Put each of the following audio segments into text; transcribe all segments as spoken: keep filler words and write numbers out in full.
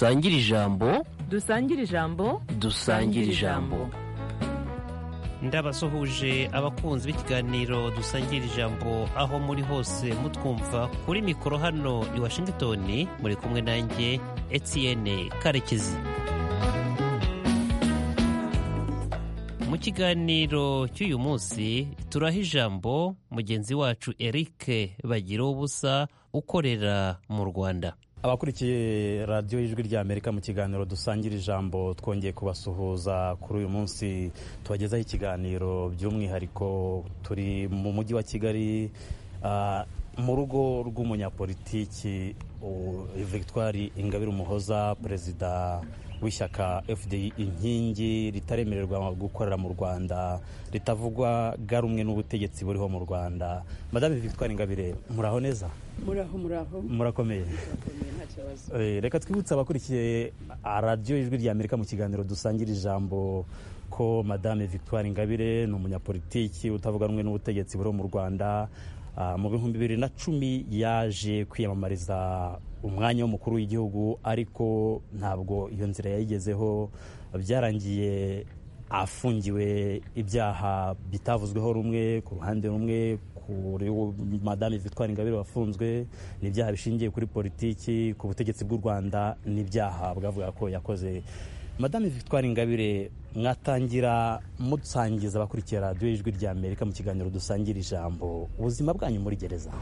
dusangire ijambo dusangire ijambo dusangire ijambo. ndabasuhuje abakunzi b'ikiganiro dusangira ijambo aho muri hose mutwumva kuri mikoro hano i Washington, muri kumwe nanjye Etienne Karekezi. Mu kiganiro cy'uyu munsi turaha ijambo mugenzi wacu Eric Bagiruwubusa ukorera mu Rwanda. Abakurikiye radiyo y'ijwi ry'Amerika mu kiganiro dusangira ijambo, twongeye kubasuhuza kuri uyu munsi. Tubagezaho ikiganiro by'umwihariko turi mu mujyi wa Kigali, uh, mu rugo rw'umunyapolitiki uh, Victoire Ingabire Umuhoza, perezida w'ishyaka F D I inkingi ritaremererwa gukorera mu Rwanda, ritavugwa garumwe n'ubutegetsi buriho mu Rwanda. Madame Victoire Ingabire, muraho neza? Muraho muraho. Murakomeye. Eh, reka twibutse abakurikiye radiyo y'ijwi ry'Amerika mu kiganiro dusangira ijambo ko Madame Victoire Ingabire ni umunyapolitiki utavuga rumwe n'ubutegetsi buriho mu Rwanda. Uh, mu bihumbi bibiri na cumi yaje kwiyamamariza umwanya w'umukuru w'igihugu, ariko ntabwo iyo nzira yayigezeho. Byarangiye afungiwe ibyaha bitavuzweho rumwe. Ku ruhande rumwe kuri Madame Victoire Ingabire wafunzwe n'ibyaha bishingiye kuri politiki, ku butegetsi bw'u Rwanda n'ibyaha bwavuga ko yakoze. Madame Victoire Ingabire, mwatangira musangiza abakurikiye radiyo y'ijwi ry'Amerika mu kiganiro dusangira ijambo ubuzima bwanyu muri gereza.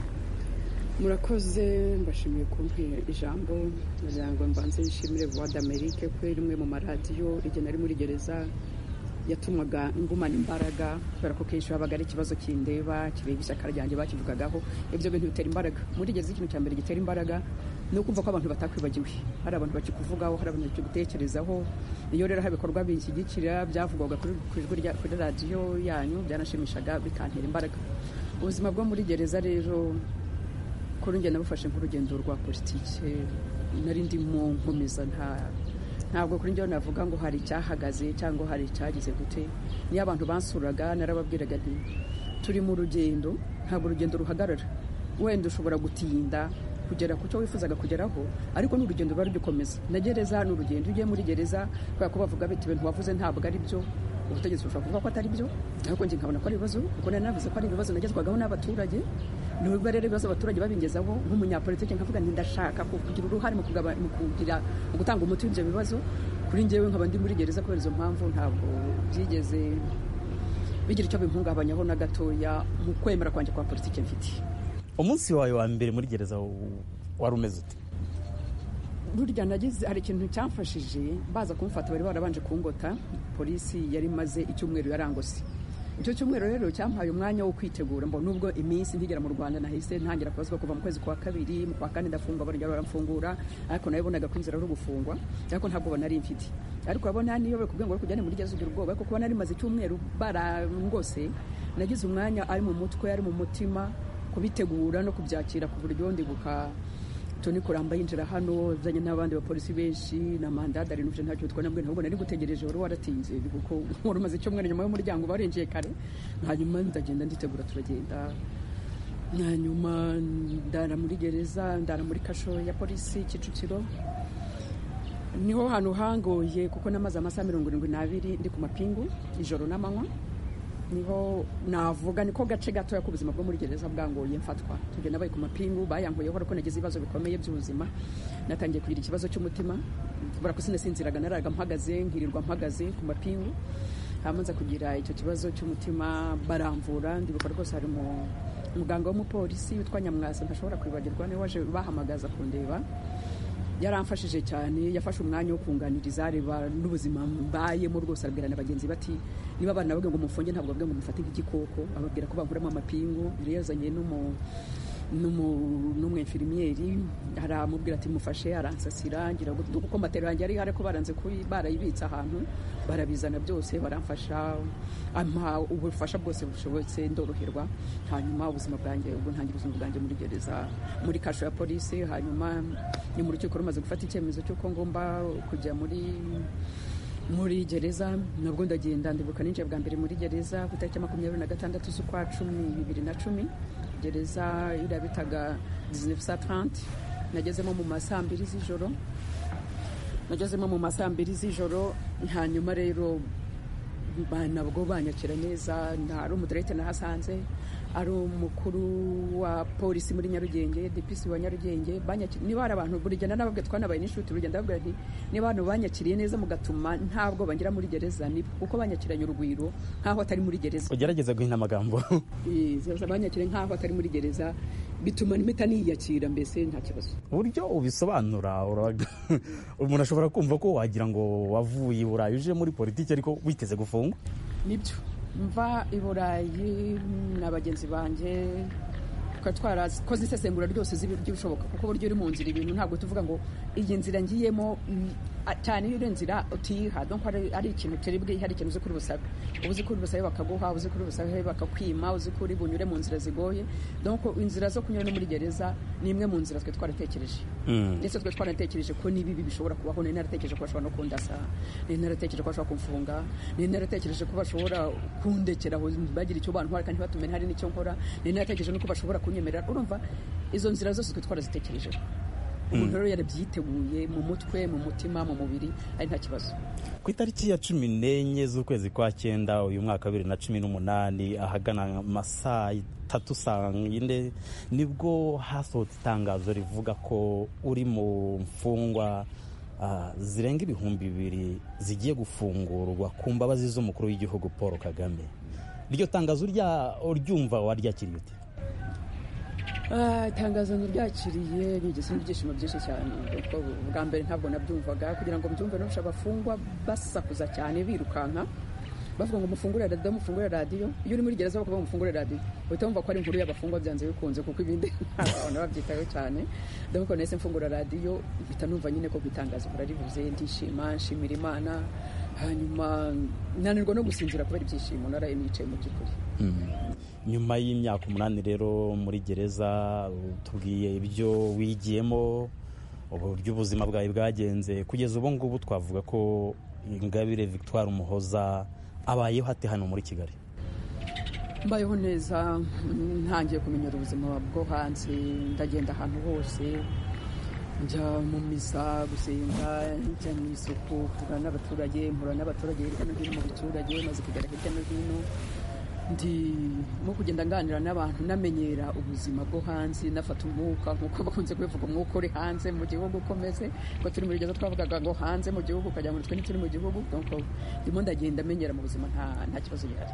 Murakoze, mbashimiye kumvira ijambo. Nagira mbanze nshimire Voix d'Amerique ko iri imwe mu maradiyo igihe nari muri gereza yatumwaga ngumana imbaraga, kubera ko kenshi habaga ari ikibazo kindeba kibega ishyaka ryanjye bakivugagaho. Ibyo bintu bitera imbaraga muri gereza. Ikintu cya mbere gitera imbaraga ni ukumva ko abantu batakwibagiwe, hari abantu bakikuvugaho, hari abantu bakigutekerezaho. Iyo rero hari ibikorwa binshyigikira byavugwaga kuri radiyo yanyu, byanashimishaga bikantera imbaraga. Ubuzima bwo muri gereza rero kuri njye nabufashe nk'urugendo rwa politiki, nari ndimo nkomeza. nta ntabwo kuri njyewe navuga ngo hari icyahagaze cyangwa hari icyagize gute. niyo abantu bansuraga narababwiraga nti turi mu rugendo, ntabwo urugendo ruhagarara. Wenda ushobora gutinda kugera ku cyo wifuzaga kugeraho, ariko n'urugendo ruba rugikomeza. Na gereza ni urugendo. Ugiye muri gereza kubera ko bavuga biti ibintu wavuze ntabwo ari byo, ubutegetsi bushobora kuvuga ko atari byo, ariko njye nkabona ko ari ibibazo, kuko nari navuze ko ari ibibazo nagezwagaho n'abaturage. Nubwo rero ibibazo abaturage babingezaho, nk'umunyapolitiki nkavuga nti ndashaka kugira uruhare mu kugira mu gutanga umuti w'ibyo bibazo. Kuri njyewe nkaba ndi muri gereza kubera izo mpamvu, ntabwo byigeze bigira icyo bimpungabanyaho na gatoya mu kwemera kwanjye kwa politiki mfite. Umunsi wawe wa mbere muri gereza wari umeze ute? Burya nagize hari ikintu cyamfashije. Baza kumfata bari barabanje kungota, polisi yari maze icyumweru yarangose. Icyo cyumweru rero cyampaye umwanya wo kwitegura. Mbo nubwo iminsi ntigera mu Rwanda nahise ntangira kubazwa kuva mu kwezi kwa kabiri, mu kwa kane ndafungwa, barongera baramfungura, ariko nabibonaga ko inzira ari ugufungwa, ariko ntabwo nari mfite. Ariko abona niyo bari kubwira ngo kujyane muri gereza ugira ubwoba, kuko nari maze icyumweru barangose. Nagize umwanya ari mu mutwe, ari mu mutima, kubitegura no kubyakira ku buryo ndibuka Tony Kuramba yinjira hano zanye n'abandi bapolisi benshi na mandada ari n'uje ntacyo twanambwe, ntabwo nari gutegereje wari waratinze, kuko wari umaze icyumweru nyuma y'umuryango barinjiye kare. Hanyuma ndagenda nditegura, turagenda. Hanyuma ndara muri gereza, ndara muri kasho ya polisi Kicukiro. Niho hantu hangoye kuko namaze amasaha mirongo irindwi n'abiri ndi ku mapingu ijoro n'amanywa. Niho navuga niko gace gato ya kubuzima bwo muri gereza bwangoye mfatwa. Tugenda bayi ku mapingu bayangoyeho, ariko nagize ibibazo bikomeye by'ubuzima. Natangiye kugira ikibazo cy'umutima, kubera ko sinasinziraga, naraga mpagaze, nkirirwa mpagaze ku mapingu. Hamanza kugira icyo kibazo cy'umutima baramvura. Ndibuka rwose hari mu muganga w'umupolisi witwa Nyamwasa, ntashobora kwibagirwa, niwe waje bahamagaza kundeba. Yaramfashije cyane, yafashe umwanya wo kunganiriza, areba n'ubuzima mbayemo rwose. Abwira na bagenzi bati niba abana bavuga ngo mufunge ntabwo bavuga ngo mufate nk'igikoko, ababwira ko bankuramo amapingu. Rero yazanye n'umu n'umwinfirimieri, aramubwira ati mufashe, aransasira, ngira kuko matero yanjye ari hari ko baranze kuyi barayibitsa ahantu, barabizana byose baramfasha, ampa ubufasha bwose bushobotse, ndoroherwa. Hanyuma ubuzima bwanjye ubwo ntangira ubuzima bwanjye muri gereza, muri kasho ya polisi. Hanyuma ni mu rukiko rumaze gufata icyemezo cy'uko ngomba kujya muri muri gereza, nabwo ndagenda. Ndibuka ninjiye bwa mbere muri gereza ku itariki makumyabiri na gatandatu z'ukwa cumi bibiri na cumi. Gereza irabitaga dix-neuf cent trente, nagezemo mu masaa mbiri z'ijoro. nagezemo mu masaha mbiri z'ijoro, hanyuma rero nabwo banyakira neza, ari umudirekite nahasanze, ari umukuru wa polisi muri Nyarugenge, D P C wa Nyarugenge, niba hari abantu buri gihe nababwe twanabaye n'inshuti, buri gihe ndababwira nti niba abantu banyakiriye neza mugatuma ntabwo bangira muri gereza, ni kuko banyakiranye urugwiro nkaho atari muri gereza. Ugerageza guhina amagambo. Eh, banyakire nkaho atari muri gereza, bituma nimita niyakira, mbese nta kibazo. Uburyo ubisobanura umuntu ashobora kumva ko wagira ngo wavuye i Burayi uje muri politiki ariko witeze gufungwa. Nibyo, mva i Burayi na bagenzi banjye tukaba twarakoze isesengura ryose z'ibishoboka, kuko buryo uri mu nzira ibintu ntabwo tuvuga ngo iyi nzira ngiyemo, cyane iyo uri nzira utiha, donc ari ikintu teribwe, hari ikintu uzi kuri busabe, uzi kuri busabe bakaguha, uzi kuri busabe bakakwima, uzi kuri bunyure mu nzira zigoye, donc inzira zo kunyura no muri gereza ni imwe mu nzira twe twaratekereje. Ndetse twe twaratekereje ko nibi bishobora kubaho, ni naratekereje ko bashobora no kundasa, ni naratekereje ko bashobora kumfunga, ni naratekereje ko bashobora kundekera aho bagira icyo bantwara kandi batumenye hari n'icyo nkora, ni naratekereje no ko bashobora kunyemerera. Urumva izo nzira zose twe twarazitekereje. Umuntu rero yarabyiteguye mu mutwe, mu mutima, mu mubiri, ari nta kibazo. Ku itariki ya cumi n'enye z'ukwezi kwa cyenda uyu mwaka wa bibiri na cumi n'umunani, ahagana amasaa tatu saa yine, nibwo hasohotse itangazo rivuga ko uri mu mfungwa uh, zirenga ibihumbi bibiri zigiye gufungurwa ku mbabazi z'umukuru w'igihugu Paul Kagame. Iryo tangazo uryumva waryakiriye ute? Itangazo ryakiriye nigeze n'ibyishimo byinshi cyane, kuko bwa mbere ntabwo nabyumvaga. Kugira ngo mbyumve nusha abafungwa basakuza cyane birukanka bavuga ngo mufungure radio, mufungure radio. Iyo uri muri gereza bakavuga mufungure radio, uhita wumva ko ari inkuru y'abafungwa byanze bikunze, kuko ibindi abantu babyitaho cyane. Donc nese mfungura radio, bita numva nyine ko bitangaza burarivuze, ndishima, nshimira Imana, hanyuma nanirwa no gusinzira kubera ibyishimo naraye nicaye mu by'ukuri. Nyuma y'imyaka umunani rero muri gereza, tubwiye ibyo wigiyemo, uburyo ubuzima bwawe bwagenze kugeza ubu ngubu, twavuga ko Ingabire Victoire Umuhoza abayeho hate hano muri Kigali? Mbayeho neza, ntangiye kumenyera ubuzima bwo hanze, ndagenda ahantu hose, njya mu misa gusenga, njya mu isuku, mpura n'abaturage, mpura n'abaturage hirya no hino mu biturage, maze kugera hirya no hino, ndimo kugenda nganira n'abantu, namenyera ubuzima bwo hanze, nafata umwuka nk'uko bakunze kubivuga, umwuka uri hanze mu gihugu ukomeze, ko turi muri gereza twavugaga ngo hanze mu gihugu ukajya muri twe ntituri mu gihugu, donc ndimo ndagenda menyera mu buzima, nta nta kibazo gihari.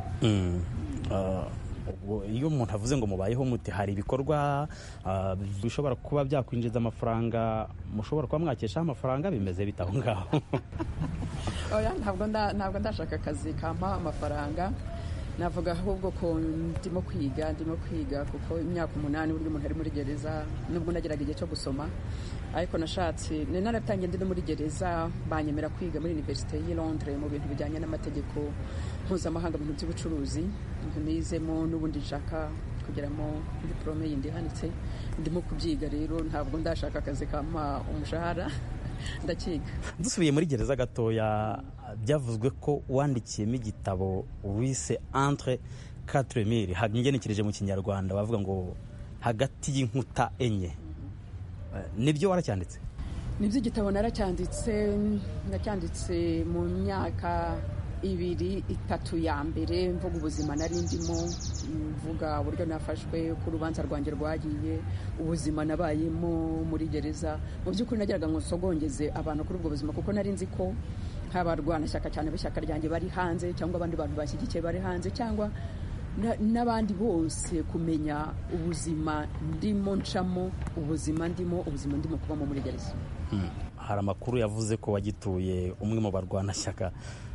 Iyo umuntu avuze ngo mubayeho mute, hari ibikorwa bishobora kuba byakwinjiza amafaranga, mushobora kuba mwakeshaho amafaranga, bimeze bitaho ngaho? Oya, ntabwo ntabwo ndashaka akazi kampa amafaranga, navuga ahubwo ko ndimo kwiga ndimo kwiga kuko imyaka umunani buryo umuntu ari muri gereza, nubwo nageraga igihe cyo gusoma, ariko nashatse ne naratangiye ndi muri gereza, banyemera kwiga muri Université y'i Londres mu bintu bijyanye n'amategeko mpuzamahanga mu by'ubucuruzi, nizemo n'ubundi nshaka kugeramo diplome yindi hanitse, ndimo kubyiga. Rero ntabwo ndashaka akazi kampa umushahara, ndakiga. Dusubiye muri gereza gatoya, byavuzwe ko wandikiyemo igitabo wise Entre quatre mille, hagenekereje mu Kinyarwanda bavuga ngo hagati y'inkuta enye. Nibyo waracyanditse? Nibyo, igitabo naracyanditse, nacyanditse mu myaka ibiri itatu ya mbere, mvuga ubuzima nari ndimo, mvuga uburyo nafashwe, ku rubanza rwanjye rwagiye, ubuzima nabayemo muri gereza. Mu by'ukuri nageraga ngo nsogongeze abantu kuri ubwo buzima, kuko nari nzi ko nk'abarwanashyaka cyane b'ishyaka ryanjye bari hanze, cyangwa abandi bantu bashyigikiye bari hanze, cyangwa n'abandi bose, kumenya ubuzima ndimo ncamo, ubuzima ndimo, ubuzima ndimo kubamo muri gereza. Hari amakuru yavuze ko wagituye umwe mu barwanashyaka,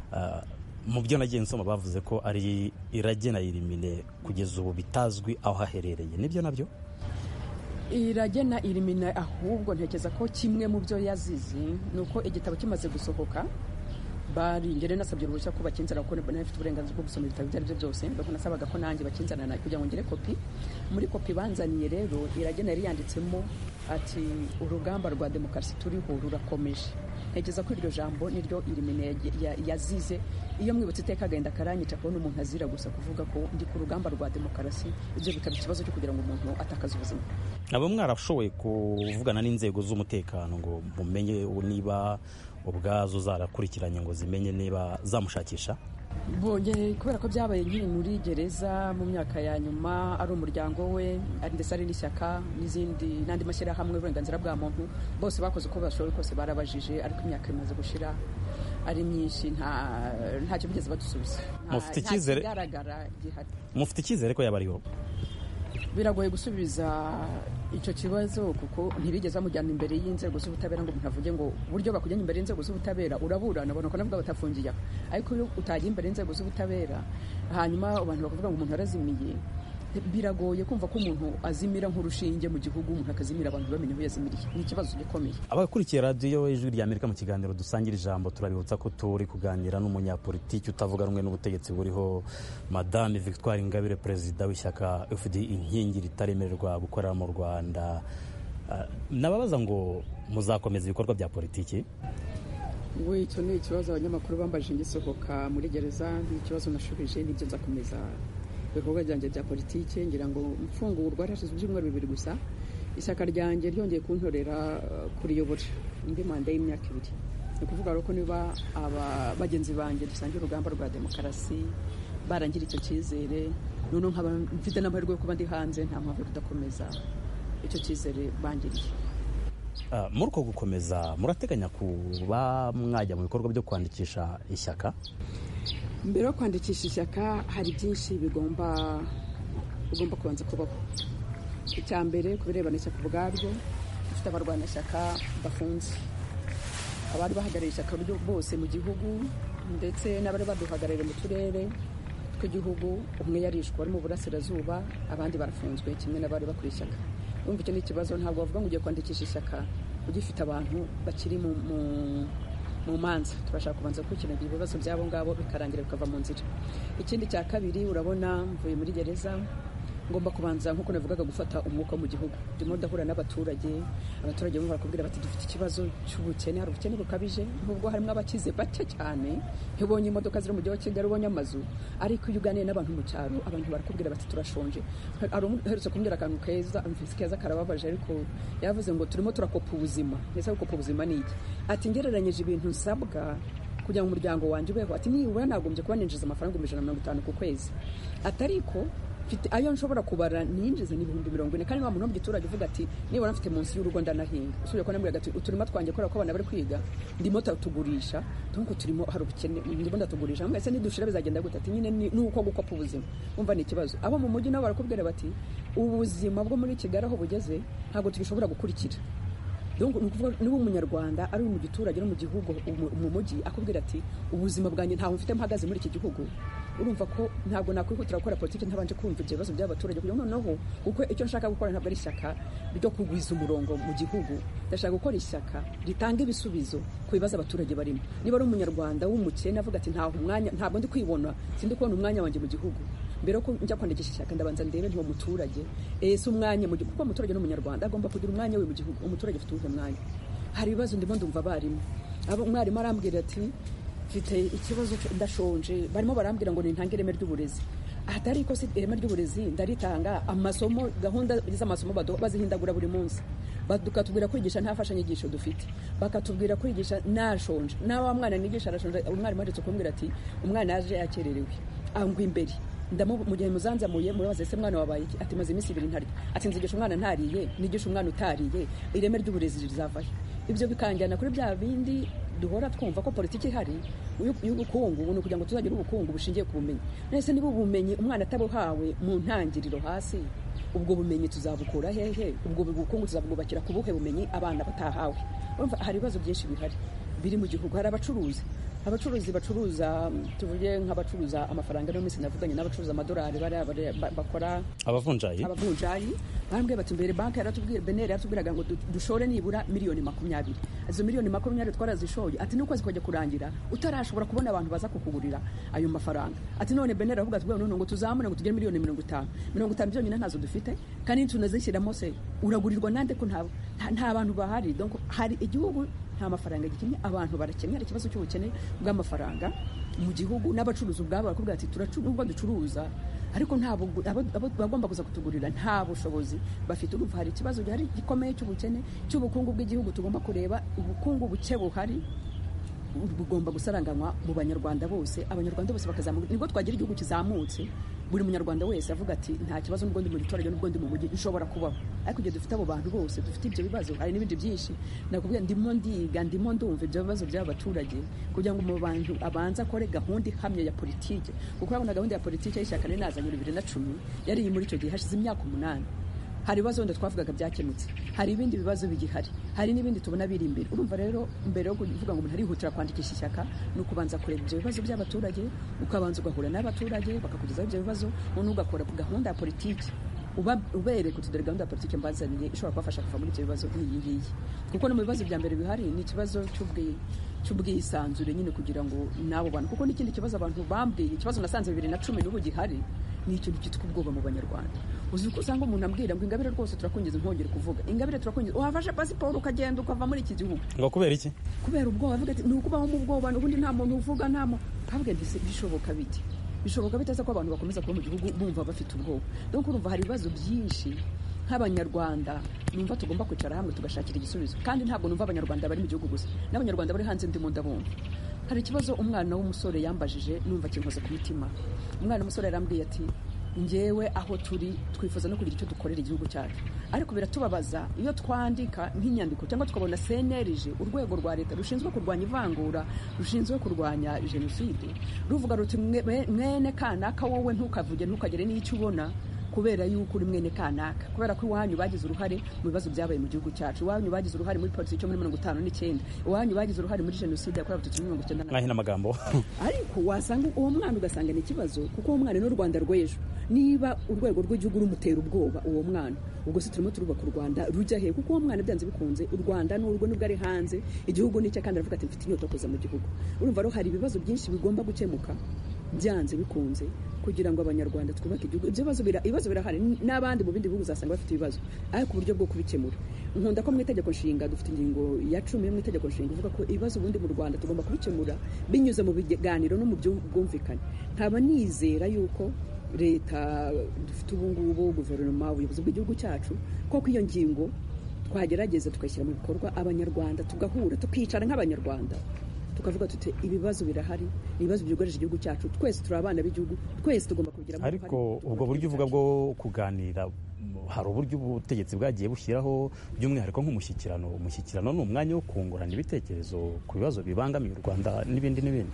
mu byo nagiye nsoma bavuze ko ari Irage na Irimine, kugeza ubu bitazwi aho haherereye. Nibyo nabyo? Irage na Irimine, ahubwo ntekeza ko kimwe mu byo yazize nuko igitabo kimaze gusohoka, bari ngere nasabye uruhushya ko bakinzana, kuko nafite uburenganzira bwo gusoma ibitabo ibyo byose, ndako nasabaga ko nanjye bakinzana nayo kugira ngo ngire kopi. Muri kopi banzaniye rero, Irage nari yanditsemo ati urugamba rwa demokarasi turiho rurakomeje. Ntegeza ko iryo jambo niryo Irimine yazize. Iyo mwibutse iteka agenda karanyica kubona umuntu azira gusa kuvuga ko ndi ku rugamba rwa demokarasi, ibyo bikaba ikibazo cyo kugira ngo umuntu atakaze ubuzima. Abo mwarashoboye kuvugana n'inzego z'umutekano ngo mumenye niba ubwazo zarakurikiranye ngo zimenye niba zamushakisha? Bonye kubera ko byabaye nkiri muri gereza mu myaka ya nyuma, ari umuryango we ndetse ari n'ishyaka n'izindi n'andi mashyirahamwe y'uburenganzira bwa muntu, bose bakoze uko bashoboye kose barabajije, ariko imyaka imaze gushira ari myinshi nta ntacyo bigeze badusubiza. Mufite icyizere mufite icyizere ko yabariho? Biragoye gusubiza icyo kibazo kuko ntibigeze bamujyana imbere y'inzego z'ubutabera ngo umuntu avuge ngo buryo bakujyanye imbere y'inzego z'ubutabera uraburana, ubona ko navuga batafungiye, ariko iyo utagiye imbere y'inzego z'ubutabera hanyuma abantu bakavuga ngo umuntu arazimiye, biragoye kumva ko umuntu azimira nk'urushinge mu gihugu, umuntu akazimira abantu bamenye aho yazimiriye. Ni ikibazo gikomeye. Abakurikiye radiyo Ijwi rya Amerika mu kiganiro dusangira ijambo, turabibutsa ko turi kuganira n'umunyapolitiki utavuga rumwe n'ubutegetsi buriho, Madame Victoire Ingabire, perezida w'ishyaka F D inkingi ritaremererwa gukorera mu Rwanda. Uh, nababaza ngo muzakomeza ibikorwa bya politiki? We, icyo ni ikibazo abanyamakuru bambaje ngisohoka muri gereza, ni ikibazo nashubije, nibyo nzakomeza ibikorwa byanjye bya politiki. Ngira ngo mfungurwa hashize ibyumweru bibiri gusa, ishyaka ryanjye ryongeye kuntorera kuriyobora indi manda y'imyaka ibiri. Ni ukuvuga ko niba aba bagenzi banjye dusangiye urugamba rwa demokarasi barangira icyo cyizere, none nkaba mfite n'amahirwe yo kuba ndi hanze, nta mpamvu yo kudakomeza icyo cyizere bangiriye. Uh, muri uko gukomeza murateganya kuba mwajya mu bikorwa byo kwandikisha ishyaka? Mbere yo kwandikisha ishyaka hari byinshi bigomba bigomba kubanza kubaho. Icya mbere ku birebana n'ishyaka ubwaryo, dufite abarwanashyaka bafunze, abari bahagarariye ishyaka bose mu gihugu ndetse n'abari baduhagarariye mu turere tw'igihugu. Umwe yarishwe ari mu burasirazuba, abandi barafunzwe kimwe n'abari bakuriye ishyaka. Urumva icyo ni ikibazo. Ntabwo bavuga ngo ugiye kwandikisha ishyaka ugifite abantu bakiri mu mu manza. Turashaka kubanza gukurikirana ibibazo byabo ngabo bikarangira bikava mu nzira. Ikindi cya kabiri, urabona mvuye muri gereza, ngomba kubanza nk'uko navugaga gufata umwuka mu gihugu. Ndimo ndahura n'abaturage, abaturage bamwe barakubwira bati dufite ikibazo cy'ubukene, hari ubukene bukabije, nubwo harimo abakize bake cyane, ntibonye imodoka ziri mu gihugu Kigali, ubonye amazu, ariko iyo uganiye n'abantu mu cyaro, abantu barakubwira bati turashonje. Herutse kumbwira akantu keza, amfisi keza karababaje, ariko yavuze ngo turimo turakopa ubuzima. Ese gukopa ubuzima ni iki? Ati ngereranyije ibintu nsabwa kugira ngo umuryango wanjye ubeho, ati nibura nagombye kuba ninjiza amafaranga ijana na mirongo itanu ku kwezi, atariko mfite ayo nshobora kubara ninjize n'ibihumbi mirongo ine. Kandi wa muntu wo mu giturage uvuga ati nibura mfite munsi y'urugo ndanahinga, usubire ko nambwira ati uturima twanjye kubera ko abana bari kwiga ndimo tugurisha, tunko turimo hari ubukene, ndimo ndatugurisha, mwese nidushira bizagenda gute? Ati nyine ni uko gukopa ubuzima. Umva ni ikibazo. Abo mu mujyi nabo barakubwira bati ubuzima bwo muri Kigali aho bugeze ntabwo tugishobora gukurikira. Donc niba umunyarwanda ari mu giturage no mu gihugu mu mujyi akubwira ati ubuzima bwanjye ntaho mfite mpagaze muri iki gihugu, urumva ko ntabwo nakwihutira gukora politiki ntabanje kumva ibyo bibazo by'abaturage. Kugira ngo noneho kuko icyo nshaka gukora ntabwo ari ishyaka ryo kugwiza umurongo mu gihugu, ndashaka gukora ishyaka ritanga ibisubizo ku bibazo abaturage barimo. Niba ari umunyarwanda w'umukene avuga ati ntaho umwanya, ntabwo ndi kwibona, sindi kubona umwanya wanjye mu gihugu, mbere ko njya kwandikisha ishyaka ndabanza ndebe ntiwo muturage ese umwanya mu gihugu, kuko umuturage n'umunyarwanda agomba kugira umwanya we mu gihugu. Umuturage afite uwuhe mwanya? Hari ibibazo ndimo ndumva barimo, abo umwarimu arambwira ati mfite ikibazo ndashonje, barimo barambwira ngo nintange ireme ry'uburezi. Atari ko si ireme ry'uburezi ndaritanga, amasomo gahunda z'amasomo bazihindagura buri munsi, bakatubwira kwigisha nta fashanyigisho dufite, bakatubwira kwigisha nashonje, nawa mwana nigisha arashonje. Umwarimu aretse kumbwira ati umwana yaje yakererewe angwa imbere, ndamu mu gihe muzanzamuye murabaza ese mwana wabaye iki? Ati maze iminsi ibiri ntarya. Ati nzigisha umwana ntariye, nigisha umwana utariye, ireme ry'uburezi rizavahe? Ibyo bikanjyana kuri bya bindi duhora twumva ko politiki ihari y'ubukungu, ubu kugira ngo tuzagira ubukungu bushingiye ku bumenyi. Nese niba ubumenyi umwana atabuhawe mu ntangiriro hasi, ubwo bumenyi tuzabukura hehe? Ubwo bukungu tuzabwubakira ku buhe bumenyi abana batahawe? Urumva hari ibibazo byinshi bihari biri mu gihugu. Hari abacuruzi abacuruzi bacuruza, tuvuge nk'abacuruza amafaranga, no minsi navuganye n'abacuruza amadolari bari bakora abavunjayi abavunjayi bambwiye bati mbere banki yaratubwira, Beneri yaratubwiraga ngo dushore nibura miliyoni makumyabiri. Izo miliyoni makumyabiri twarazishoye, ati n'ukwezi kujya kurangira utarashobora kubona abantu baza kukugurira ayo mafaranga. Ati none Beneri avuga ati none ngo tuzamune ngo tugere miliyoni mirongo itanu mirongo itanu byonyine ntazo dufite, kandi tunazishyiramo se uragurirwa nande ko nta nta bantu bahari. Donc hari igihugu nta mafaranga gikennye, abantu barakennye, hari ikibazo cy'ubukene bw'amafaranga mu gihugu. N'abacuruzi ubwabo barakubwira ati turacuruza ducuruza, ariko ntabwo bagomba kuza kutugurira, nta bushobozi bafite. Urumva hari ikibazo gihari gikomeye cy'ubukene, cy'ubukungu bw'igihugu. Tugomba kureba ubukungu buke buhari bugomba gusaranganywa mu banyarwanda bose, abanyarwanda bose bakazamuka, nibwo twagira igihugu kizamutse. Buri munyarwanda wese avuga ati nta kibazo n'ubwo ndi mu giturage n'ubwo ndi mu mujyi nshobora kubaho. Ariko igihe dufite abo bantu bose dufite ibyo bibazo, hari n'ibindi byinshi nakubwira, ndimo ndiga ndimo ndumva ibyo bibazo by'abaturage kugira ngo mu bantu abanza akore gahunda ihamye ya politike, kuko urabona gahunda ya politike y'ishyaka nari nazanye bibiri na cumi yari muri icyo gihe hashize imyaka umunani. Hari ibibazo wenda twavugaga byakemutse, hari ibindi bibazo bigihari, hari n'ibindi tubona biri imbere. Urumva rero mbere yo kuvuga ngo umuntu arihutira kwandikisha ishyaka ni ukubanza kureba ibyo bibazo by'abaturage, ukabanza ugahura n'abaturage bakakugezaho ibyo bibazo, noneho ugakora gahunda ya politiki ubereka uti dore gahunda ya politiki mbazaniye ishobora kubafasha kuva muri ibyo bibazo nk'iyi ngiyi. Kuko no mu bibazo bya mbere bihari ni ikibazo cy'ubwisanzure nyine kugira ngo n'abo bantu, kuko n'ikindi kibazo abantu bambwiye, ikibazo nasanze bibiri na cumi n'ubu gihari ni ikintu cyitwa ubwoba mu banyarwanda. Uzi ko usanga umuntu ambwira ngo Ingabire rwose turakungiza, nkongera kuvuga Ingabire turakungiza, uhafashe pasiporo ukagenda ukava muri iki gihugu. Ngo kubera iki? Kubera ubwoba. Avuga ati ni ukubaho mu bwoba, ubundi nta muntu uvuga nta muntu. Kabwe ndise bishoboka biti bishoboka biteze ko abantu bakomeza kuba mu gihugu bumva bafite ubwoba. Donc urumva hari ibibazo byinshi nk'abanyarwanda numva tugomba kwicara hamwe tugashakira igisubizo, kandi ntabwo numva abanyarwanda bari mu gihugu gusa, n'abanyarwanda bari hanze ndimo ndabumva. Hari ikibazo umwana w'umusore yambajije numva kinkoze ku mutima. Umwana w'umusore yarambwiye ati njyewe aho turi twifuza no kugira icyo dukorera igihugu cyacu, ariko biratubabaza iyo twandika nk'inyandiko cyangwa tukabona C N R G, urwego rwa leta rushinzwe kurwanya ivangura, rushinzwe kurwanya jenoside, ruvuga ruti mwene kanaka wowe ntukavuge ntukagere n'icyo ubona kubera yuko uri mwene kanaka, kubera ko iwanyu bagize uruhare mu bibazo byabaye mu gihugu cyacu, iwanyu bagize uruhare muri politiki yo muri mirongo itanu n'icyenda, iwanyu bagize uruhare muri jenoside yakorewe abatutsi muri mirongo icyenda na kane. Amagambo ariko wasanga uwo mwana ugasanga ni ikibazo, kuko uwo mwana ni u Rwanda rw'ejo. Niba urwego rw'igihugu rumutera ubwoba uwo mwana, ubwo se turimo turubaka u Rwanda rujya he? Kuko uwo mwana byanze bikunze u Rwanda n'urwo nubwo ari hanze, igihugu nicyo, kandi aravuga ati mfite inyota kuza mu gihugu. Urumva rero hari ibibazo byinshi bigomba gukemuka byanze bikunze kugira ngo abanyarwanda twubake igihugu. Ibyo bibazo bira ibibazo birahari, n'abandi mu bindi bihugu uzasanga bafite ibibazo, ariko uburyo bwo kubikemura. Nkunda ko mu itegeko nshinga dufite ingingo ya cumi mu itegeko nshinga ivuga ko ibibazo ubundi mu Rwanda tugomba kubikemura binyuze mu biganiro no mu bwumvikane. Nkaba nizera yuko leta dufite ubu ngubu, guverinoma, ubuyobozi bw'igihugu cyacu, ko iyo ngingo twagerageza tukashyira mu bikorwa, abanyarwanda tugahura tukicara nk'abanyarwanda tukavuga tuti ibibazo birahari, ibibazo byugarije igihugu cyacu, twese turi abana b'igihugu, twese tugomba kugira. Ariko ubwo buryo uvuga bwo kuganira, hari uburyo ubutegetsi bwagiye bushyiraho by'umwihariko nk'umushyikirano. Umushyikirano ni umwanya wo kungurana ibitekerezo ku bibazo bibangamiye u Rwanda n'ibindi n'ibindi.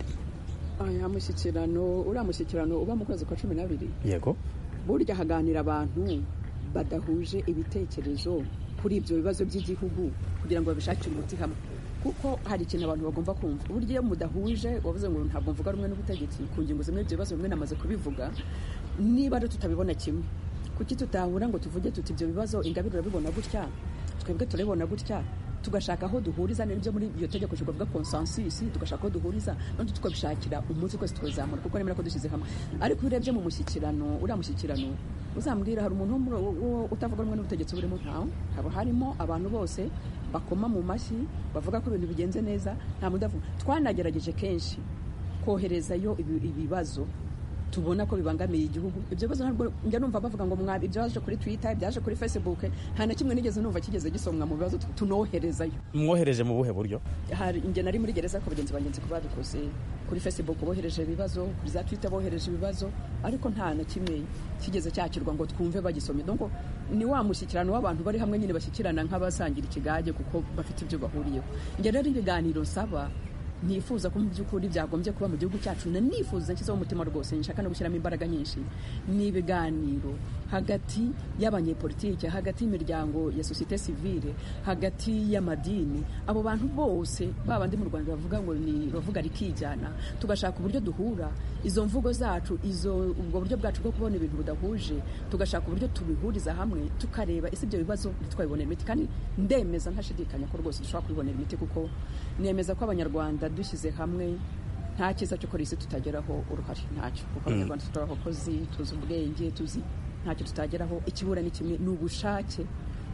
Aya mushyikirano, uriya mushyikirano uba mu kwezi kwa cumi n'abiri, yego, burya haganira abantu badahuje ibitekerezo kuri ibyo bibazo by'igihugu kugira ngo babishakire umuti hamwe. Kuko hari ikintu abantu bagomba kumva, uburyo iyo mudahuje, wavuze ngo ntabwo mvuga rumwe n'ubutegetsi ku ngingo zimwe, ibyo bibazo bimwe namaze kubivuga, niba rero tutabibona kimwe, kuki tutahura ngo tuvuge tuti ibyo bibazo Ingabire urabibona gutya, twebwe turabibona gutya, tugashaka aho duhuriza n'ibyo muri iyo tegeko nshinga bavuga consensus, tugashaka aho duhuriza none tukabishakira umunsi twese twazamura, kuko nemera ko dushyize hamwe. Ariko urebye mu mushyikirano, uriya mushyikirano uzambwira hari umuntu utavuga rumwe n'ubutegetsi burimo, ntawe. Haba harimo abantu bose bakoma mu mashyi bavuga ko ibintu bigenze neza, nta mudavu. Twanagerageje kenshi koherezayo ibibazo tubona ko bibangamiye igihugu. Ibyo bibazo ntabwo njya numva bavuga ngo mwabi ibyo byaje kuri Twitter, byaje kuri Facebook, nta na kimwe nigeze numva kigeze gisomwa mu bibazo tunoherezayo. Mwohereje mu buhe buryo? Hari njye nari muri gereza ko bagenzi bagenzi ko babikoze kuri Facebook, bohereje ibibazo, kuri za Twitter bohereje ibibazo, ariko nta na kimwe kigeze cyakirwa ngo twumve bagisomye. Donc ni wa mushyikirano w'abantu bari hamwe nyine bashyikirana nk'abasangira ikigage kuko bafite ibyo bahuriyeho. Njye rero ibiganiro nsaba nifuza ko mu by'ukuri byagombye kuba mu gihugu cyacu, na nifuza nshyizeho umutima rwose, nshaka no gushyiramo imbaraga nyinshi, ni ibiganiro hagati y'abanyepolitike, hagati y'imiryango ya societe civile, hagati y'amadini, abo bantu bose babandi mu Rwanda bavuga ngo ni bavuga rikijyana, tugashaka uburyo duhura izo mvugo zacu, izo ubwo buryo bwacu bwo kubona ibintu budahuje, tugashaka uburyo tubihuriza hamwe, tukareba ese ibyo bibazo ntitwabibonera imiti. Kandi ndemeza ntashidikanya ko rwose dushobora kubibonera imiti, kuko nemeza ko abanyarwanda dushyize hamwe nta cyiza cyo kuri isi tutageraho uruhare, ntacyo. Kuko abanyarwanda turi abakozi, tuzi ubwenge, tuzi ntacyo tutageraho. Ikibura ni kimwe, ni ubushake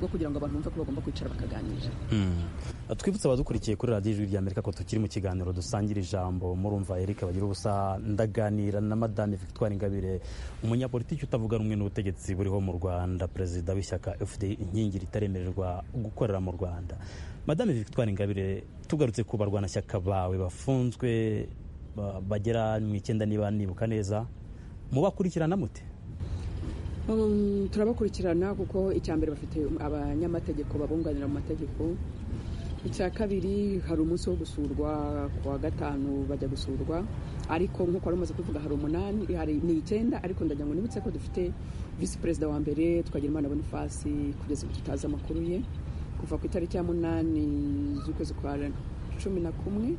bwo kugira ngo abantu bumve ko bagomba kwicara bakaganira. Twibutse abadukurikiye kuri radiyo ijwi ry'Amerika ko tukiri mu kiganiro dusangira ijambo. Murumva Eric Bagirubusa, ndaganira na Madame Victoire Ingabire, umunyapolitiki utavuga rumwe n'ubutegetsi buriho mu Rwanda, perezida w'ishyaka F D inkingi ritaremererwa gukorera mu Rwanda. Madame Victoire Ingabire, tugarutse ku barwanashyaka bawe bafunzwe bagera mu icyenda niba nibuka neza, mubakurikirana mute? Um, turabakurikirana kuko icya mbere bafite abanyamategeko babunganira mu mategeko. Icya kabiri hari umunsi wo gusurwa ku wa gatanu bajya gusurwa, ariko nk'uko wari umaze kuvuga hari umunani, hari ni icyenda, ariko ndagira ngo nibutse ko dufite visi perezida wa mbere Twagirimana Boniface kugeza ubu tutazi amakuru ye, kuva ku itariki ya munani z'ukwezi kwa cumi na kumwe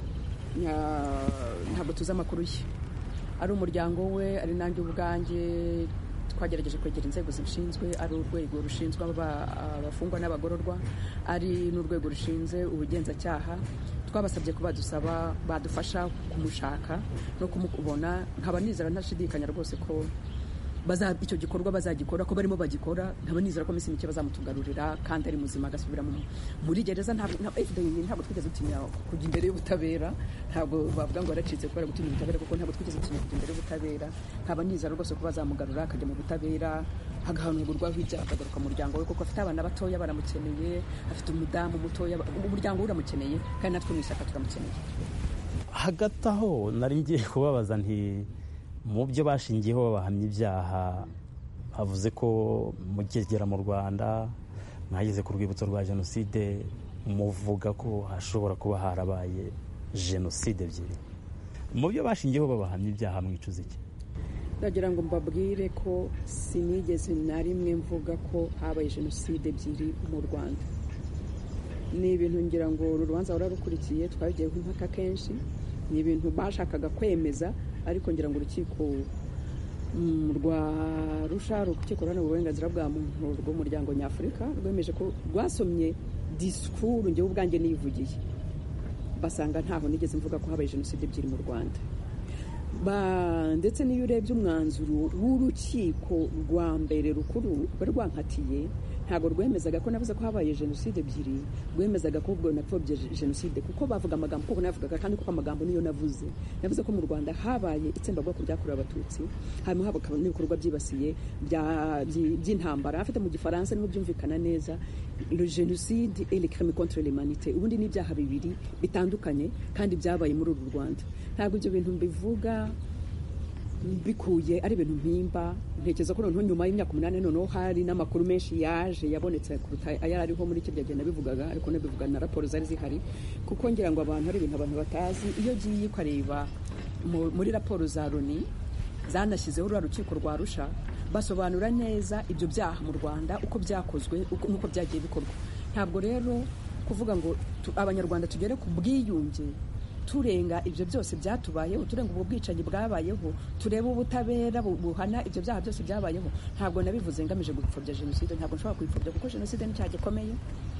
ntabwo tuzi amakuru ye. Ari umuryango we, ari nanjye ubwanjye twagerageje kwegera inzego zibishinzwe, ari urwego rushinzwe abafungwa n'abagororwa, ari n'urwego rushinzwe ubugenzacyaha. Twabasabye ko badusaba badufasha kumushaka no kumubona. Nkaba nizera ntashidikanya rwose ko baza icyo gikorwa bazagikora, ko barimo bagikora. Nkaba nizera ko minsi mike bazamutugarurira kandi ari muzima agasubira muri gereza. Ntabwo F D I ntabwo twigeze utinya kujya imbere y'ubutabera, ntabwo bavuga ngo aracitse kubera gutinya ubutabera, kuko ntabwo twigeze utinya kujya imbere y'ubutabera. Nkaba nizera rwose ko bazamugarura akajya mu butabera, hagahanurwaho ibyaha, akagaruka mu muryango we, kuko afite abana batoya baramukeneye, afite umudamu mutoya, umuryango we uramukeneye, kandi natwe mu ishyaka turamukeneye. Hagati aho nari ngiye kubabaza nti mu byo bashingiyeho babahamya ibyaha, havuze ko mugegera mu Rwanda mwageze ku rwibutso rwa jenoside, muvuga ko hashobora kuba harabaye jenoside ebyiri. Mu byo bashingiyeho babahamya ibyaha mwicuza iki? Ndagira ngo mbabwire ko sinigeze na rimwe mvuga ko habaye jenoside ebyiri mu Rwanda. Ni ibintu ngira ngo uru rubanza wararukurikiye, twabigiyeho impaka kenshi, ni ibintu bashakaga kwemeza, ariko ngira ngo urukiko rwa Arusha, urukiko ruharanira uburenganzira bwa muntu rw'umuryango nyafurika, rwemeje ko rwasomye disikuru njyewe ubwanjye nivugiye, basanga ntaho nigeze mvuga ko habaye jenoside ebyiri mu Rwanda. Ndetse n'iyo urebye umwanzuro w'urukiko rwa mbere rukuru rwari rwankatiye, ntabwo rwemezaga ko navuze ko habaye jenoside ebyiri, rwemezaga ko ubwo napfobye jenoside, kuko bavuga amagambo kuko navugaga, kandi kuko amagambo niyo navuze. Navuze ko mu Rwanda habaye itsembabwoko ryakorewe Abatutsi, hanyuma habakaba n'ibikorwa byibasiye by'intambara. Afite mu Gifaransa niho byumvikana neza, le génocide et le crime contre l'humanité. Ubundi ni ibyaha bibiri bitandukanye kandi byabaye muri uru Rwanda. Ntabwo ibyo bintu mbivuga bikuye ari ibintu mpimba. Ntekereza ko noneho nyuma y'imyaka umunani noneho hari n'amakuru menshi yaje yabonetse kuruta ayari ariho muri kirya gihe nabivugaga, ariko nabivuga na raporo zari zihari, kuko ngira ngo abantu ari ibintu abantu batazi. Iyo giye ukareba muri raporo za Loni zanashyizeho uru rukiko rwa Arusha, basobanura neza ibyo byaha mu Rwanda uko byakozwe n'uko byagiye bikorwa. Ntabwo rero kuvuga ngo abanyarwanda tugere ku bwiyunge turenga ibyo byose byatubayeho, turenga ubwo bwicanyi bwabayeho, turebe ubutabera buhana ibyo byaha byose byabayeho. Ntabwo nabivuze ngamije gupfobya jenoside, ntabwo nshobora kuyipfobya, kuko jenoside ni icyaha gikomeye,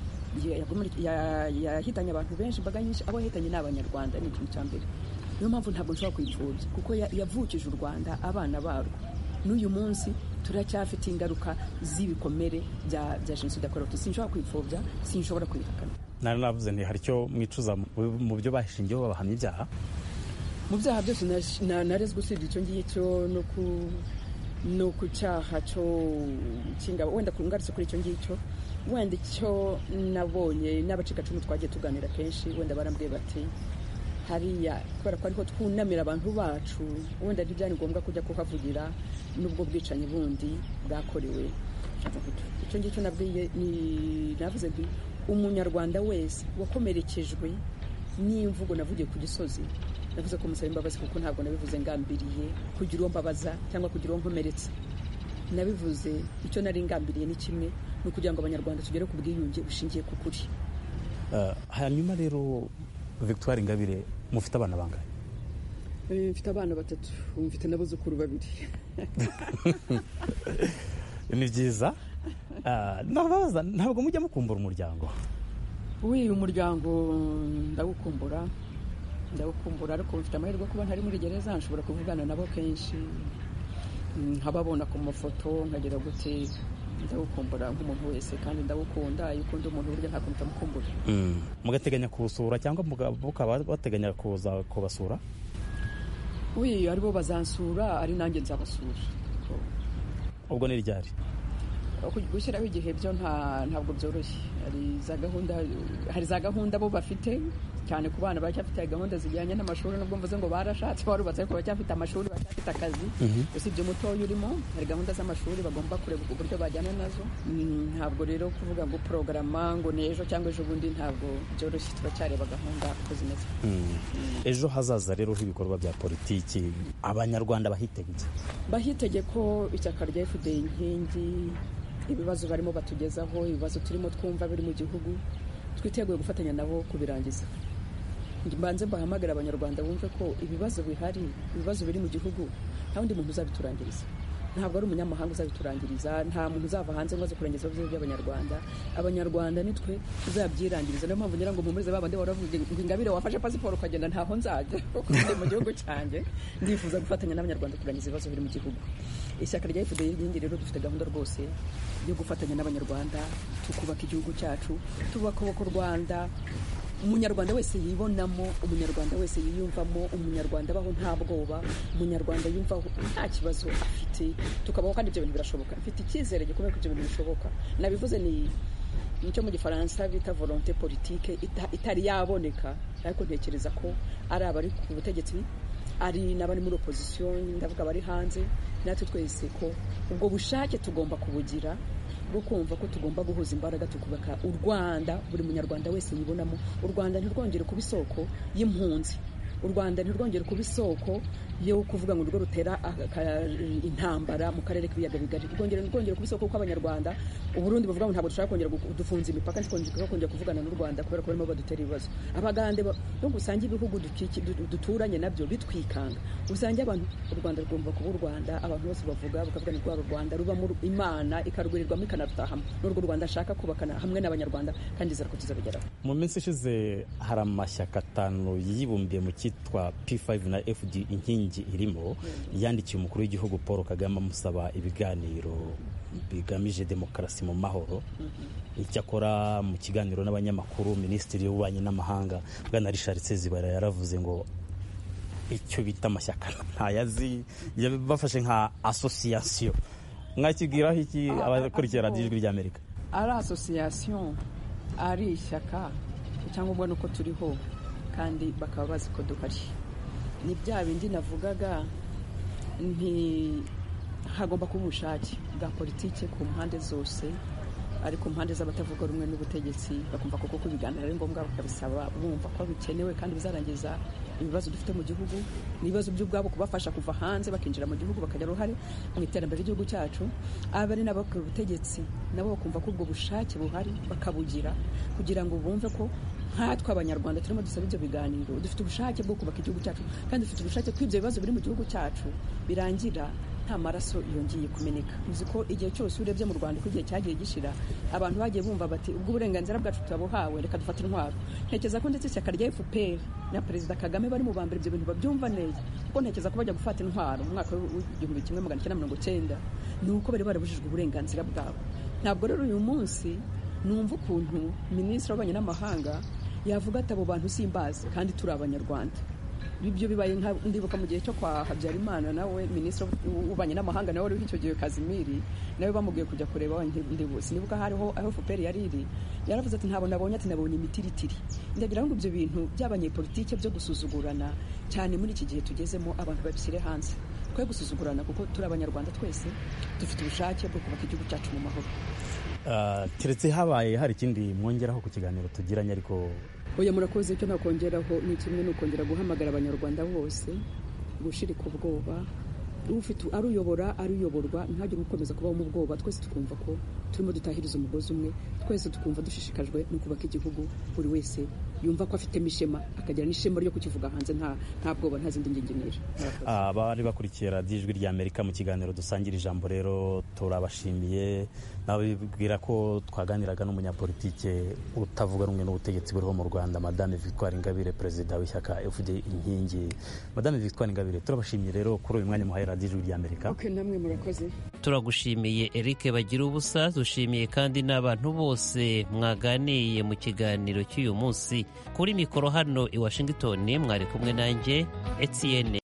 yahitanye abantu benshi, imbaga nyinshi. Abo yahitanye ni Abanyarwanda, ni ikintu cya mbere. Niyo mpamvu ntabwo nshobora kuyipfobya, kuko yavukije u Rwanda, abana barwo. N'uyu munsi turacyafite ingaruka z'ibikomere bya jenoside yakorewe Abatutsi. Sinshobora kuyipfobya, sinshobora kuyihakana. Nari navuze nti hari icyo mwicuza mu byo bashingiyeho babahamya ibyaha? Mu byaha byose narezwe usibye icyo ngicyo no ku cyaha cyo cy'ingabo, wenda kungaritse kuri icyo ngicyo, wenda icyo nabonye n'abacikacumu twagiye tuganira kenshi, wenda barambwiye bati hariya kubera ko ariko twunamira abantu bacu, wenda ntibyari ngombwa kujya kuhavugira n'ubwo bwicanyi bundi bwakorewe Abahutu. Icyo ngicyo nabwiye ni navuze nti umunyarwanda wese wakomerekejwe n'imvugo navugiye ku Gisozi, navuze ko musaba imbabazi, kuko ntabwo nabivuze ngambiriye kugira uwo mbabaza cyangwa kugira uwo nkomeretsa. Nabivuze icyo nari ngambiriye ni kimwe, ni ukugira ngo abanyarwanda tugere ku bwiyunge bushingiye ku kuri. Hanyuma rero Victoire Ingabire, mufite abana bangahe? Mfite abana batatu, mfite n'abuzukuru babiri. Ni byiza. Ntabwo mujya mukumbura umuryango? Oui, umuryango ndawukumbura ndawukumbura ariko mfite amahirwe kuba ntari muri gereza, nshobora kuvugana nabo kenshi, nkababona ku mafoto, nkagira gute, ndawukumbura nk'umuntu wese kandi ndawukunda iyo ukunda umuntu burya ntabwo mutamukumbura. Mugateganya kuwusura cyangwa mukaba bateganya kuza kubasura? Oui, aribo bazansura ari nanjye nzabasura. Ubwo ni ryari? Gushyiraho igihe byo ntabwo byoroshye. Hari za gahunda hari za gahunda bo bafite cyane ku bana bacyafite gahunda zijyanye n'amashuri nubwo mvuze ngo barashatse barubatse ariko bacyafite amashuri bacyafite akazi. Usibye mutoya urimo hari gahunda z'amashuri bagomba kureba uburyo bajyana nazo. Ntabwo rero kuvuga ngo porogaramu ngo n'ejo cyangwa ejo bundi ntabwo byoroshye turacyareba gahunda uko zimeze. Ejo hazaza rero h'ibikorwa bya politiki abanyarwanda bahitege bahitege ko ishyaka rya F D inkingi ibibazo barimo batugezaho ibibazo turimo twumva biri mu gihugu twiteguye gufatanya nabo kubirangiza. Mbanze mbahamagara abanyarwanda bumve ko ibibazo bihari ibibazo biri mu gihugu nta wundi muntu uzabiturangiriza, ntabwo ari umunyamahanga uzabiturangiriza, nta muntu uzava hanze ngo aze kurangiza ibibazo by'abanyarwanda. Abanyarwanda nitwe tuzabyirangiriza. Niyo mpamvu ngira ngo mpumurize babandi baravuga ngo Ingabire wafashe pasiporo ukagenda ntaho nzajya kuko ndi mu gihugu cyanjye ndifuza gufatanya n'abanyarwanda kurangiza ibibazo biri mu gihugu. Ishyaka rya F D inkingi rero dufite gahunda rwose yo gufatanya n'abanyarwanda tukubaka igihugu cyacu, tubaka u Rwanda umunyarwanda wese yibonamo, umunyarwanda wese yiyumvamo, umunyarwanda abaho nta bwoba, umunyarwanda yumva nta kibazo afite, tukabaho kandi ibyo bintu birashoboka. Mfite icyizere gikomeye ko ibyo bintu bishoboka. Nabivuze ni nicyo mu gifaransa bita volonté politique itari yaboneka, ariko ntekereza ko ari abari ku butegetsi ari n'abari muri opposition ndavuga bari hanze natwe twese ko ubwo bushake tugomba kubugira bwo kumva ko tugomba guhuza imbaraga tukubaka u Rwanda buri munyarwanda wese yibonamo. U Rwanda ntirwongere kuba isoko y'impunzi, u Rwanda ntirwongere kuba isoko yo kuvuga ngo urwo rutera intambara mu karere k'ibiyaga bigari, rwongere rwongere kuba isoko kw'abanyarwanda. Uburundi bavuga ngo ntabwo dushaka kongera dufunza imipaka ndikongera kongera kuvugana n'u Rwanda kubera ko barimo badutera ibibazo. Abagande no gusanga ibihugu duturanye nabyo bitwikanga, usange abantu u Rwanda rugomba kuba u Rwanda abantu bose bavuga bakavuga ni rwa Rwanda rubamo Imana ikarwirirwamo ikanarutahamo, n'urwo Rwanda ashaka kubakana hamwe n'abanyarwanda kandi izara ko tuzabigeraho. Mu minsi ishize hari amashyaka atanu yibumbiye mu cyitwa P five na F D inkingi irimo yandikiye umukuru w'igihugu Paul Kagame amusaba ibiganiro bigamije demokarasi mu mahoro. Icyakora mu kiganiro n'abanyamakuru Minisitiri w'Ububanyi n'Amahanga Bwana Richard Sezibara yaravuze ngo icyo bita amashyaka ntayazi, bafashe nka association. Mwakibwiraho iki abakurikira radiyo ijwi ry'Amerika? Ari association ari ishyaka cyangwa ubwo nuko turiho kandi bakaba bazi ko duhari. Ni bya bindi navugaga nti hagomba kuba ubushake bwa politike ku mpande zose, ariko mpande z'abatavuga rumwe n'ubutegetsi bakumva koko ko ibiganiro ari ngombwa bakabisaba bumva ko bikenewe kandi bizarangiza ibibazo dufite mu gihugu n'ibibazo by'ubwabo kubafasha kuva hanze bakinjira mu gihugu bakagira uruhare mu iterambere ry'igihugu cyacu. Abari n'abakora ubutegetsi nabo bakumva ko ubwo bushake buhari bakabugira kugira ngo bumve ko nkatwe abanyarwanda turimo dusaba ibyo biganiro dufite ubushake bwo kubaka igihugu cyacu kandi dufite ubushake ko ibyo bibazo biri mu gihugu cyacu birangira nta maraso yongeye kumeneka. Uzi ko igihe cyose urebye mu Rwanda ko igihe cyagiye gishira abantu bagiye bumva bati ubwo uburenganzira bwacu turabuhawe reka dufate intwaro. Ntekereza ko ndetse ishyaka rya F P R na Perezida Kagame bari mu bambere ibyo bintu babyumva neza, kuko ntekereza ko bajya gufata intwaro mu mwaka w'igihumbi kimwe magana cyenda mirongo cyenda ni uko bari barabujijwe uburenganzira bwabo. Ntabwo rero uyu munsi numva ukuntu Minisitiri w'Ububanyi n'Amahanga yavuga ati abo bantu simbazi kandi turi abanyarwanda. Ibyo bibaye nka ndibuka mu gihe cyo kwa Habyarimana nawe Minisitiri w'Ububanyi n'Amahanga nawe uri icyo gihe Kazimiri nawe bamubwiye kujya kureba ndibuka nibuka hariho aho F P R yari iri yaravuze ati ntabwo nabonye ati nabonye imitiritiri. Ndagira ngo ibyo bintu by'abanyepolitike byo gusuzugurana cyane muri iki gihe tugezemo abantu babishyire hanze, twe gusuzugurana kuko turi abanyarwanda twese dufite ubushake bwo kubaka igihugu cyacu mu mahoro. Uh, keretse habaye hari ikindi mwongeraho ku kiganiro tugiranye ariko oya murakoze. Icyo nakongeraho ni kimwe n'ukongera guhamagara abanyarwanda bose gushirika ubwoba, ufite aruyobora aruyoborwa ntagire gukomeza kubaho mu bwoba. Twese tukumva ko turimo dutahiriza umugozi umwe, twese tukumva dushishikajwe no kubaka igihugu buri wese yumva ko afitemo ishema akagira n'ishema ryo kukivuga hanze nta nta bwoba nta zindi nginginira. Abari bakurikiye radiyo ijwi rya Amerika mu kiganiro dusangira ijambo rero turabashimiye, nabibwira ko twaganiraga n'umunyapolitike utavuga rumwe n'ubutegetsi buriho mu Rwanda, Madame Victoire Ingabire, perezida w'ishyaka F D Inkingi. Madame Victoire Ingabire, turabashimiye rero kuri uyu mwanya muhaye radiyo ijwi rya Amerika. Okay, namwe murakoze. Turagushimiye Eric Bagira ubusa, dushimiye kandi n'abantu bose mwaganiye mu kiganiro cy'uyu munsi. Kuri mikoro hano i Washington mwari kumwe nanjye Etienne